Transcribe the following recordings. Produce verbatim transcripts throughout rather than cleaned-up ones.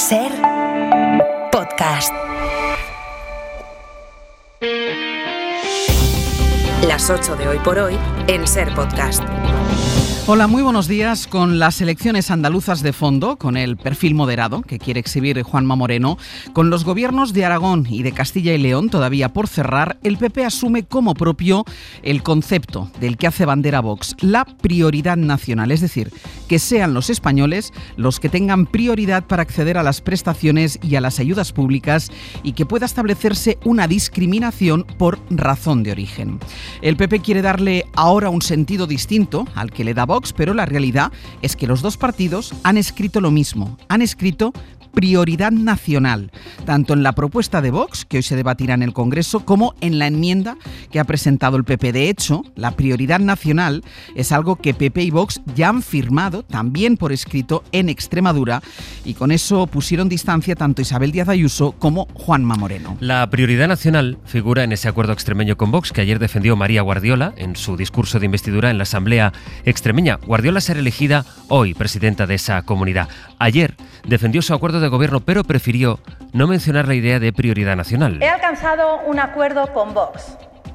Ser Podcast. Las ocho de hoy por hoy en Ser Podcast. Hola, muy buenos días. Con las elecciones andaluzas de fondo, con el perfil moderado que quiere exhibir Juanma Moreno, con los gobiernos de Aragón y de Castilla y León todavía por cerrar, el P P asume como propio el concepto del que hace bandera Vox, la prioridad nacional, es decir, que sean los españoles los que tengan prioridad para acceder a las prestaciones y a las ayudas públicas y que pueda establecerse una discriminación por razón de origen. El P P quiere darle ahora un sentido distinto al que le da Vox, pero la realidad es que los dos partidos han escrito lo mismo, han escrito prioridad nacional, tanto en la propuesta de Vox, que hoy se debatirá en el Congreso, como en la enmienda que ha presentado el P P. De hecho, la prioridad nacional es algo que P P y Vox ya han firmado, también por escrito, en Extremadura, y con eso pusieron distancia tanto Isabel Díaz Ayuso como Juanma Moreno. La prioridad nacional figura en ese acuerdo extremeño con Vox que ayer defendió María Guardiola en su discurso de investidura en la Asamblea extremeña. Guardiola será elegida hoy presidenta de esa comunidad. Ayer defendió su acuerdo de gobierno, pero prefirió no mencionar la idea de prioridad nacional. He alcanzado un acuerdo con Vox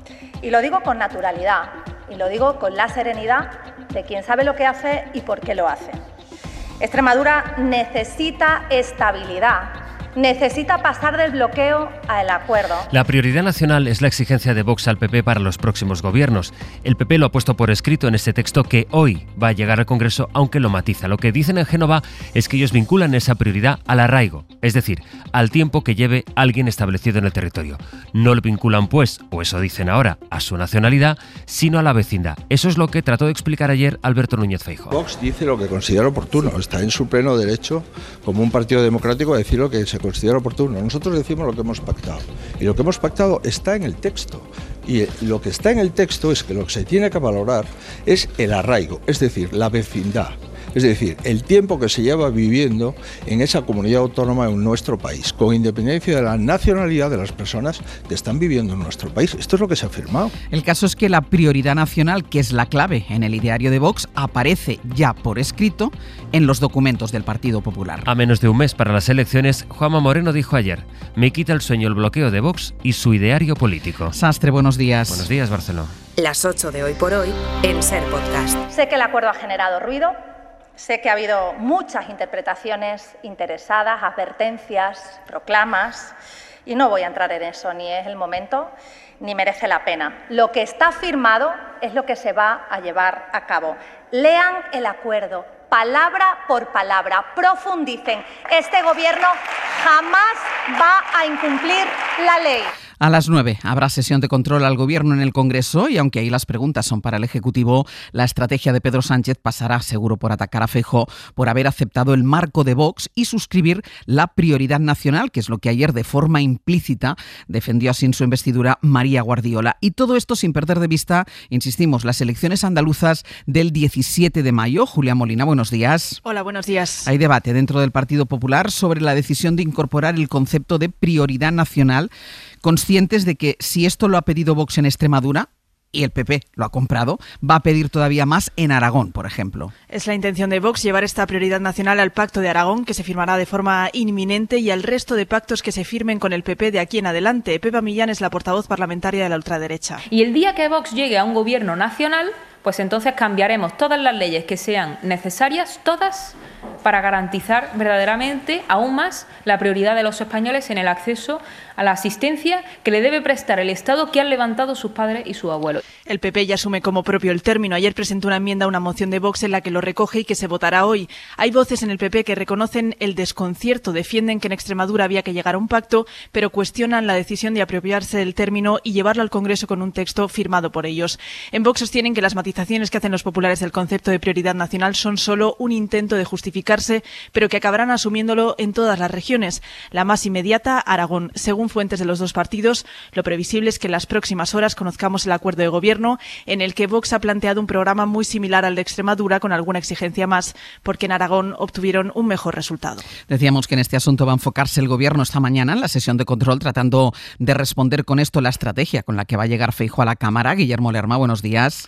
y lo digo con naturalidad y lo digo con la serenidad de quien sabe lo que hace y por qué lo hace. Extremadura necesita estabilidad. Necesita pasar del bloqueo al acuerdo. La prioridad nacional es la exigencia de Vox al P P para los próximos gobiernos. El P P lo ha puesto por escrito en este texto que hoy va a llegar al Congreso, aunque lo matiza. Lo que dicen en Génova es que ellos vinculan esa prioridad al arraigo, es decir, al tiempo que lleve alguien establecido en el territorio. No lo vinculan, pues, o eso dicen ahora, a su nacionalidad, sino a la vecindad. Eso es lo que trató de explicar ayer Alberto Núñez Feijóo. Vox dice lo que considera oportuno. Está en su pleno derecho, como un partido democrático, a decir lo que se considera oportuno. Nosotros decimos lo que hemos pactado y lo que hemos pactado está en el texto, y lo que está en el texto es que lo que se tiene que valorar es el arraigo, es decir, la vecindad, es decir, el tiempo que se lleva viviendo en esa comunidad autónoma en nuestro país, con independencia de la nacionalidad de las personas que están viviendo en nuestro país. Esto es lo que se ha firmado. El caso es que la prioridad nacional, que es la clave en el ideario de Vox, aparece ya por escrito en los documentos del Partido Popular. A menos de un mes para las elecciones, Juanma Moreno dijo ayer: me quita el sueño el bloqueo de Vox y su ideario político. Sastre, buenos días. Buenos días, Barcelona. Las ocho de hoy por hoy en Ser Podcast. Sé que el acuerdo ha generado ruido, sé que ha habido muchas interpretaciones interesadas, advertencias, proclamas, y no voy a entrar en eso, ni es el momento, ni merece la pena. Lo que está firmado es lo que se va a llevar a cabo. Lean el acuerdo, palabra por palabra, profundicen. Este gobierno jamás va a incumplir la ley. A las nueve habrá sesión de control al Gobierno en el Congreso y aunque ahí las preguntas son para el Ejecutivo, la estrategia de Pedro Sánchez pasará seguro por atacar a Feijóo por haber aceptado el marco de Vox y suscribir la prioridad nacional, que es lo que ayer de forma implícita defendió así en su investidura María Guardiola. Y todo esto sin perder de vista, insistimos, las elecciones andaluzas del diecisiete de mayo. Julia Molina, buenos días. Hola, buenos días. Hay debate dentro del Partido Popular sobre la decisión de incorporar el concepto de prioridad nacional, conscientes de que si esto lo ha pedido Vox en Extremadura, y el P P lo ha comprado, va a pedir todavía más en Aragón, por ejemplo. Es la intención de Vox llevar esta prioridad nacional al Pacto de Aragón, que se firmará de forma inminente, y al resto de pactos que se firmen con el P P de aquí en adelante. Pepa Millán es la portavoz parlamentaria de la ultraderecha. Y el día que Vox llegue a un gobierno nacional, pues entonces cambiaremos todas las leyes que sean necesarias, todas, para garantizar verdaderamente aún más la prioridad de los españoles en el acceso a la asistencia que le debe prestar el Estado que han levantado sus padres y sus abuelos. El P P ya asume como propio el término. Ayer presentó una enmienda a una moción de Vox en la que lo recoge y que se votará hoy. Hay voces en el P P que reconocen el desconcierto, defienden que en Extremadura había que llegar a un pacto, pero cuestionan la decisión de apropiarse del término y llevarlo al Congreso con un texto firmado por ellos. En Vox sostienen que las matizaciones que hacen los populares del concepto de prioridad nacional son solo un intento de justificarse, pero que acabarán asumiéndolo en todas las regiones. La más inmediata, Aragón. Según fuentes de los dos partidos, lo previsible es que en las próximas horas conozcamos el acuerdo de gobierno, en el que Vox ha planteado un programa muy similar al de Extremadura, con alguna exigencia más, porque en Aragón obtuvieron un mejor resultado. Decíamos que en este asunto va a enfocarse el Gobierno esta mañana en la sesión de control, tratando de responder con esto la estrategia con la que va a llegar Feijóo a la Cámara. Guillermo Lerma, buenos días.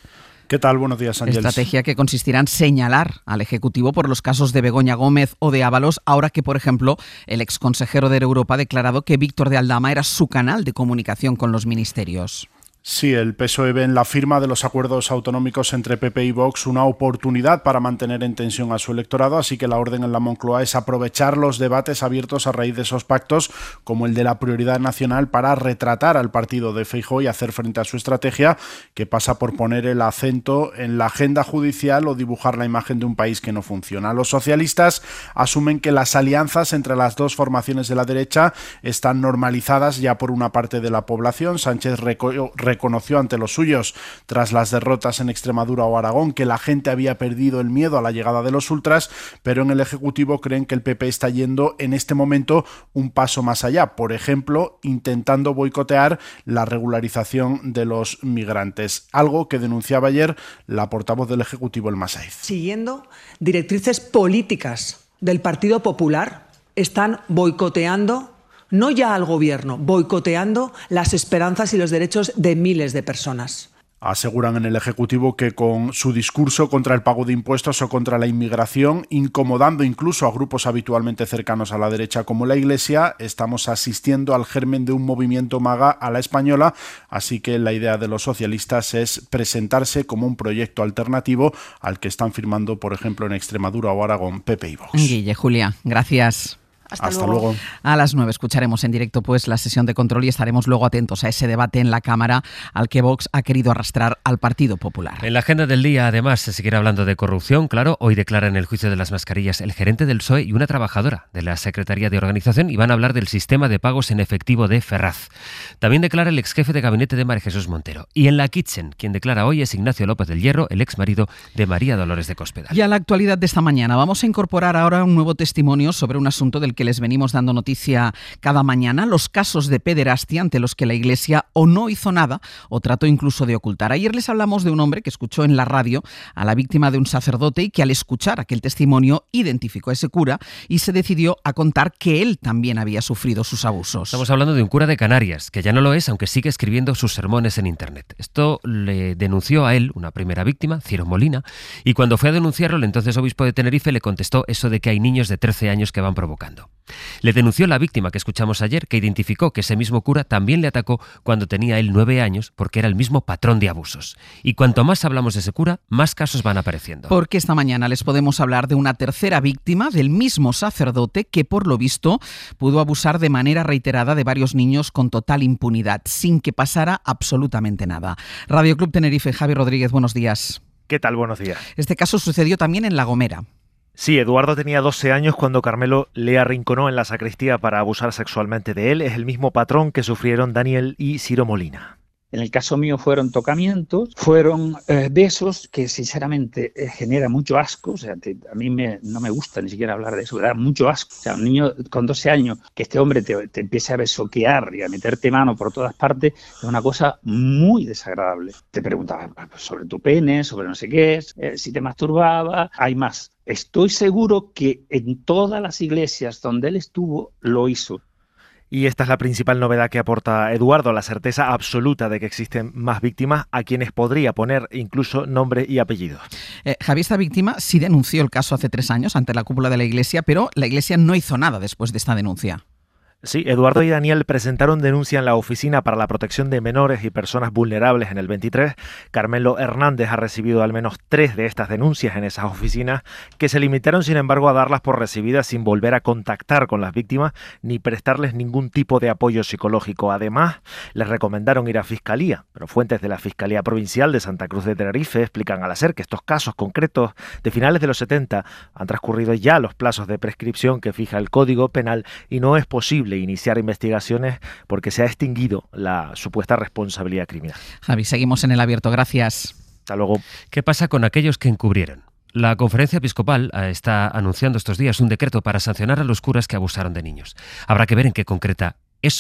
¿Qué tal? Buenos días, Ángeles. Estrategia que consistirá en señalar al Ejecutivo por los casos de Begoña Gómez o de Ábalos, ahora que, por ejemplo, el exconsejero de Europa ha declarado que Víctor de Aldama era su canal de comunicación con los ministerios. Sí, el P S O E ve en la firma de los acuerdos autonómicos entre P P y Vox una oportunidad para mantener en tensión a su electorado, así que la orden en la Moncloa es aprovechar los debates abiertos a raíz de esos pactos, como el de la prioridad nacional, para retratar al partido de Feijóo y hacer frente a su estrategia, que pasa por poner el acento en la agenda judicial o dibujar la imagen de un país que no funciona. Los socialistas asumen que las alianzas entre las dos formaciones de la derecha están normalizadas ya por una parte de la población. Sánchez recogió reconoció ante los suyos, tras las derrotas en Extremadura o Aragón, que la gente había perdido el miedo a la llegada de los ultras, pero en el Ejecutivo creen que el P P está yendo en este momento un paso más allá, por ejemplo, intentando boicotear la regularización de los migrantes, algo que denunciaba ayer la portavoz del Ejecutivo, Elma Saiz. Siguiendo directrices políticas del Partido Popular, están boicoteando no ya al gobierno, boicoteando las esperanzas y los derechos de miles de personas. Aseguran en el Ejecutivo que con su discurso contra el pago de impuestos o contra la inmigración, incomodando incluso a grupos habitualmente cercanos a la derecha como la Iglesia, estamos asistiendo al germen de un movimiento MAGA a la española, así que la idea de los socialistas es presentarse como un proyecto alternativo al que están firmando, por ejemplo, en Extremadura o Aragón, P P y Vox. Guille, Julia, gracias. Hasta, Hasta luego. luego. A las nueve escucharemos en directo pues la sesión de control y estaremos luego atentos a ese debate en la Cámara al que Vox ha querido arrastrar al Partido Popular. En la agenda del día, además, se seguirá hablando de corrupción. Claro, hoy declara en el juicio de las mascarillas el gerente del P S O E y una trabajadora de la Secretaría de Organización y van a hablar del sistema de pagos en efectivo de Ferraz. También declara el exjefe de gabinete de María Jesús Montero. Y en la Kitchen, quien declara hoy es Ignacio López del Hierro, el exmarido de María Dolores de Cospedal. Y a la actualidad de esta mañana vamos a incorporar ahora un nuevo testimonio sobre un asunto del que les venimos dando noticia cada mañana, los casos de pederastia ante los que la Iglesia o no hizo nada o trató incluso de ocultar. Ayer les hablamos de un hombre que escuchó en la radio a la víctima de un sacerdote y que al escuchar aquel testimonio identificó a ese cura y se decidió a contar que él también había sufrido sus abusos. Estamos hablando de un cura de Canarias, que ya no lo es, aunque sigue escribiendo sus sermones en Internet. Esto le denunció a él una primera víctima, Ciro Molina, y cuando fue a denunciarlo, el entonces obispo de Tenerife le contestó eso de que hay niños de trece años que van provocando. Le denunció la víctima que escuchamos ayer, que identificó que ese mismo cura también le atacó cuando tenía él nueve años, porque era el mismo patrón de abusos. Y cuanto más hablamos de ese cura, más casos van apareciendo. Porque esta mañana les podemos hablar de una tercera víctima del mismo sacerdote que, por lo visto, pudo abusar de manera reiterada de varios niños con total impunidad, sin que pasara absolutamente nada. Radio Club Tenerife, Javi Rodríguez, buenos días. ¿Qué tal? Buenos días. Este caso sucedió también en La Gomera. Sí, Eduardo tenía doce años cuando Carmelo le arrinconó en la sacristía para abusar sexualmente de él. Es el mismo patrón que sufrieron Daniel y Ciro Molina. En el caso mío fueron tocamientos, fueron eh, besos que sinceramente eh, genera mucho asco. O sea, te, a mí me, no me gusta ni siquiera hablar de eso, da mucho asco. O sea, un niño con doce años, que este hombre te, te empiece a besoquear y a meterte mano por todas partes, es una cosa muy desagradable. Te preguntaba sobre tu pene, sobre no sé qué, eh, si te masturbaba, hay más. Estoy seguro que en todas las iglesias donde él estuvo, lo hizo. Y esta es la principal novedad que aporta Eduardo, la certeza absoluta de que existen más víctimas a quienes podría poner incluso nombre y apellido. Eh, Javi, esta víctima sí denunció el caso hace tres años ante la cúpula de la Iglesia, pero la Iglesia no hizo nada después de esta denuncia. Sí, Eduardo y Daniel presentaron denuncia en la Oficina para la Protección de Menores y Personas Vulnerables en el veintitrés. Carmelo Hernández ha recibido al menos tres de estas denuncias en esas oficinas, que se limitaron sin embargo a darlas por recibidas sin volver a contactar con las víctimas ni prestarles ningún tipo de apoyo psicológico. Además, les recomendaron ir a Fiscalía, pero fuentes de la Fiscalía Provincial de Santa Cruz de Tenerife explican al hacer que estos casos concretos de finales de los setenta han transcurrido ya los plazos de prescripción que fija el Código Penal y no es posible iniciar investigaciones porque se ha extinguido la supuesta responsabilidad criminal. Javi, seguimos en el abierto. Gracias. Hasta luego. ¿Qué pasa con aquellos que encubrieron? La Conferencia Episcopal está anunciando estos días un decreto para sancionar a los curas que abusaron de niños. Habrá que ver en qué concreta eso.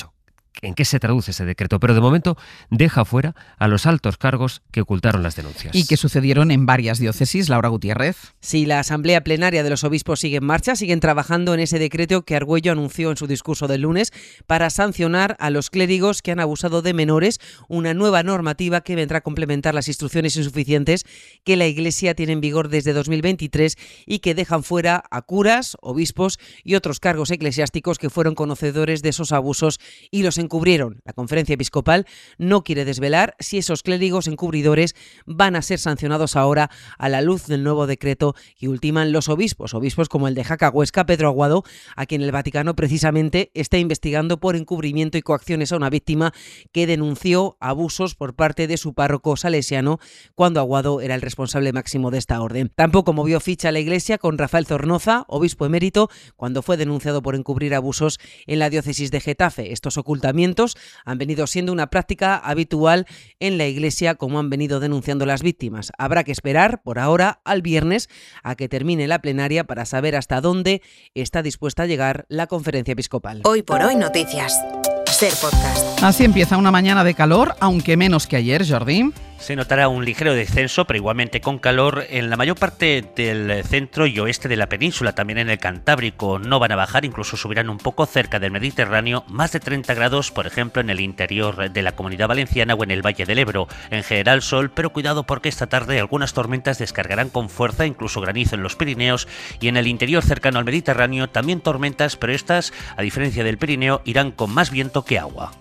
en qué se traduce ese decreto, pero de momento deja fuera a los altos cargos que ocultaron las denuncias. Y que sucedieron en varias diócesis. Laura Gutiérrez. Sí, la Asamblea Plenaria de los Obispos sigue en marcha, siguen trabajando en ese decreto que Argüello anunció en su discurso del lunes para sancionar a los clérigos que han abusado de menores, una nueva normativa que vendrá a complementar las instrucciones insuficientes que la Iglesia tiene en vigor desde dos mil veintitrés y que dejan fuera a curas, obispos y otros cargos eclesiásticos que fueron conocedores de esos abusos y los encubrieron. La Conferencia Episcopal no quiere desvelar si esos clérigos encubridores van a ser sancionados ahora a la luz del nuevo decreto que ultiman los obispos, obispos como el de Jaca Huesca, Pedro Aguado, a quien el Vaticano precisamente está investigando por encubrimiento y coacciones a una víctima que denunció abusos por parte de su párroco salesiano cuando Aguado era el responsable máximo de esta orden. Tampoco movió ficha la Iglesia con Rafael Zornoza, obispo emérito, cuando fue denunciado por encubrir abusos en la diócesis de Getafe. Estos ocultamientos han venido siendo una práctica habitual en la Iglesia, como han venido denunciando las víctimas. Habrá que esperar, por ahora, al viernes, a que termine la plenaria para saber hasta dónde está dispuesta a llegar la Conferencia Episcopal. Hoy por hoy noticias. Ser Podcast. Así empieza una mañana de calor, aunque menos que ayer, Jordi. Se notará un ligero descenso, pero igualmente con calor en la mayor parte del centro y oeste de la península. También en el Cantábrico no van a bajar, incluso subirán un poco cerca del Mediterráneo, más de treinta grados, por ejemplo, en el interior de la Comunidad Valenciana o en el Valle del Ebro. En general sol, pero cuidado porque esta tarde algunas tormentas descargarán con fuerza, incluso granizo en los Pirineos, y en el interior cercano al Mediterráneo también tormentas, pero estas, a diferencia del Pirineo, irán con más viento que agua.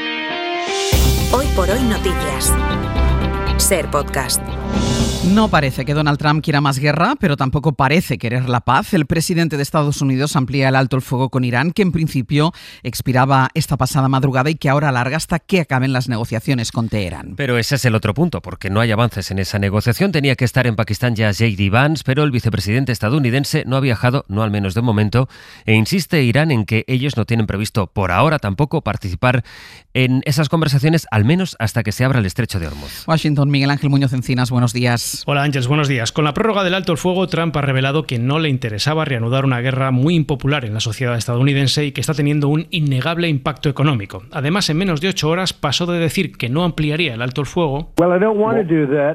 Hoy por hoy noticias. Ser Podcast. No parece que Donald Trump quiera más guerra, pero tampoco parece querer la paz. El presidente de Estados Unidos amplía el alto el fuego con Irán, que en principio expiraba esta pasada madrugada y que ahora alarga hasta que acaben las negociaciones con Teherán. Pero ese es el otro punto, porque no hay avances en esa negociación. Tenía que estar en Pakistán ya J D Vance, pero el vicepresidente estadounidense no ha viajado, no al menos de momento, e insiste Irán en que ellos no tienen previsto por ahora tampoco participar en esas conversaciones, al menos hasta que se abra el estrecho de Hormuz. Washington, Miguel Ángel Muñoz Encinas, buenos días. Hola Ángeles, buenos días. Con la prórroga del alto el fuego, Trump ha revelado que no le interesaba reanudar una guerra muy impopular en la sociedad estadounidense y que está teniendo un innegable impacto económico. Además, en menos de ocho horas pasó de decir que no ampliaría el alto el fuego. Well, I don't want to do that.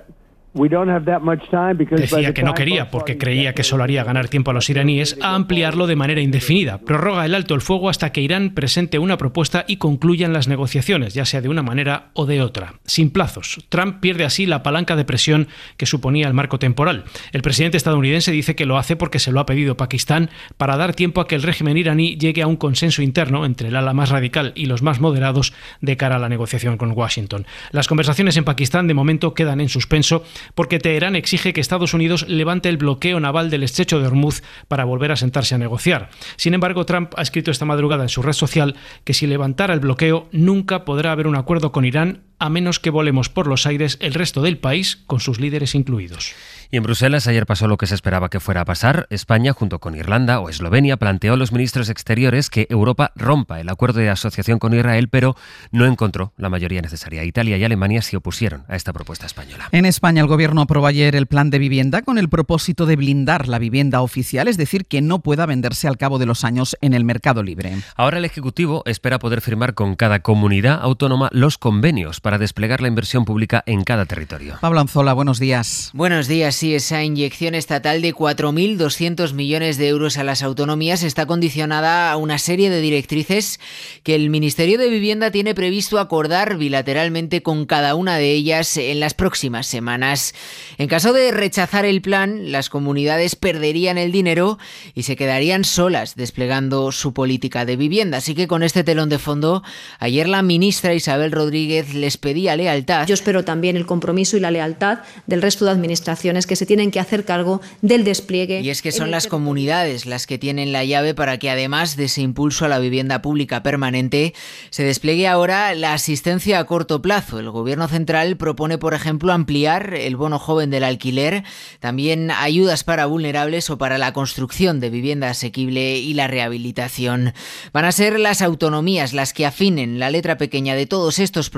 Decía que no quería porque creía que solo haría ganar tiempo a los iraníes a ampliarlo de manera indefinida. Prorroga el alto el fuego hasta que Irán presente una propuesta y concluyan las negociaciones, ya sea de una manera o de otra, sin plazos. Trump pierde así la palanca de presión que suponía el marco temporal. El presidente estadounidense dice que lo hace porque se lo ha pedido Pakistán para dar tiempo a que el régimen iraní llegue a un consenso interno entre el ala más radical y los más moderados de cara a la negociación con Washington. Las conversaciones en Pakistán de momento quedan en suspenso porque Teherán exige que Estados Unidos levante el bloqueo naval del estrecho de Hormuz para volver a sentarse a negociar. Sin embargo, Trump ha escrito esta madrugada en su red social que si levantara el bloqueo nunca podrá haber un acuerdo con Irán a menos que volemos por los aires el resto del país, con sus líderes incluidos. Y en Bruselas ayer pasó lo que se esperaba que fuera a pasar. España, junto con Irlanda o Eslovenia, planteó a los ministros exteriores que Europa rompa el acuerdo de asociación con Israel, pero no encontró la mayoría necesaria. Italia y Alemania se opusieron a esta propuesta española. En España, el gobierno aprobó ayer el plan de vivienda con el propósito de blindar la vivienda oficial, es decir, que no pueda venderse al cabo de los años en el mercado libre. Ahora el Ejecutivo espera poder firmar con cada comunidad autónoma los convenios para desplegar la inversión pública en cada territorio. Pablo Anzola, buenos días. Buenos días. Sí, esa inyección estatal de cuatro mil doscientos millones de euros a las autonomías está condicionada a una serie de directrices que el Ministerio de Vivienda tiene previsto acordar bilateralmente con cada una de ellas en las próximas semanas. En caso de rechazar el plan, las comunidades perderían el dinero y se quedarían solas desplegando su política de vivienda. Así que con este telón de fondo, ayer la ministra Isabel Rodríguez les pedía lealtad. Yo espero también el compromiso y la lealtad del resto de administraciones que se tienen que hacer cargo del despliegue. Y es que son las comunidades las que tienen la llave para que, además de ese impulso a la vivienda pública permanente, se despliegue ahora la asistencia a corto plazo. El Gobierno central propone, por ejemplo, ampliar el bono joven del alquiler, también ayudas para vulnerables o para la construcción de vivienda asequible y la rehabilitación. Van a ser las autonomías las que afinen la letra pequeña de todos estos programas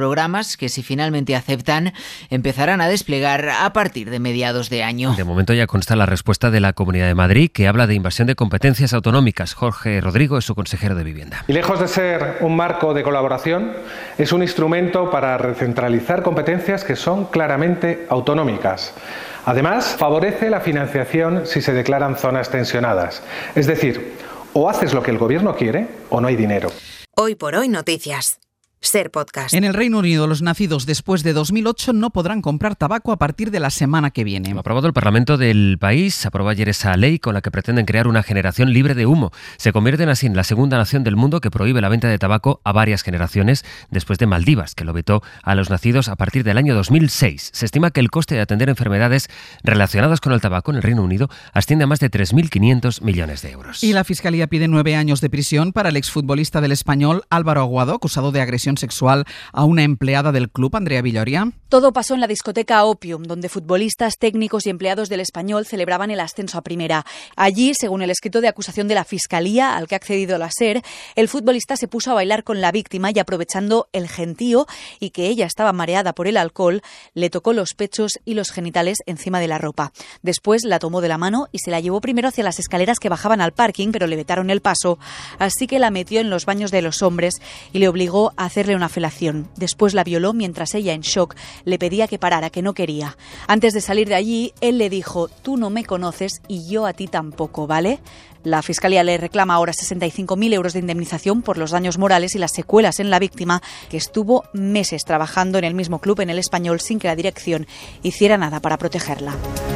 normas que, si finalmente aceptan, empezarán a desplegar a partir de mediados de año. De momento ya consta la respuesta de la Comunidad de Madrid, que habla de invasión de competencias autonómicas. Jorge Rodrigo es su consejero de Vivienda. Y lejos de ser un marco de colaboración, es un instrumento para recentralizar competencias que son claramente autonómicas. Además, favorece la financiación si se declaran zonas tensionadas. Es decir, o haces lo que el gobierno quiere o no hay dinero. Hoy por hoy noticias. Ser Podcast. En el Reino Unido, los nacidos después de dos mil ocho no podrán comprar tabaco a partir de la semana que viene. Lo ha aprobado el Parlamento del país. Aprobó ayer esa ley con la que pretenden crear una generación libre de humo. Se convierten así en la segunda nación del mundo que prohíbe la venta de tabaco a varias generaciones, después de Maldivas, que lo vetó a los nacidos a partir del año dos mil seis. Se estima que el coste de atender enfermedades relacionadas con el tabaco en el Reino Unido asciende a más de tres mil quinientos millones de euros. Y la Fiscalía pide nueve años de prisión para el exfutbolista del Español Álvaro Aguado, acusado de agresión sexual a una empleada del club. Andrea Villoria. Todo pasó en la discoteca Opium, donde futbolistas, técnicos y empleados del Español celebraban el ascenso a primera. Allí, según el escrito de acusación de la Fiscalía, al que ha accedido la SER, el futbolista se puso a bailar con la víctima y, aprovechando el gentío y que ella estaba mareada por el alcohol, le tocó los pechos y los genitales encima de la ropa. Después la tomó de la mano y se la llevó primero hacia las escaleras que bajaban al parking, pero le vetaron el paso, así que la metió en los baños de los hombres y le obligó a hacerle una felación. Después la violó mientras ella, en shock, le pedía que parara, que no quería. Antes de salir de allí, él le dijo: tú no me conoces y yo a ti tampoco, ¿vale? La Fiscalía le reclama ahora sesenta y cinco mil euros de indemnización por los daños morales y las secuelas en la víctima, que estuvo meses trabajando en el mismo club, en el Español, sin que la dirección hiciera nada para protegerla.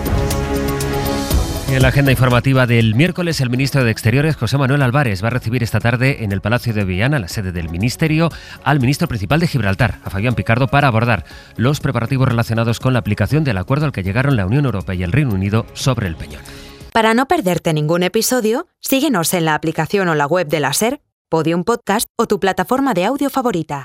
En la agenda informativa del miércoles, el ministro de Exteriores, José Manuel Álvarez, va a recibir esta tarde en el Palacio de Viana, la sede del Ministerio, al ministro principal de Gibraltar, a Fabián Picardo, para abordar los preparativos relacionados con la aplicación del acuerdo al que llegaron la Unión Europea y el Reino Unido sobre el Peñón. Para no perderte ningún episodio, síguenos en la aplicación o la web de la SER, Podium Podcast o tu plataforma de audio favorita.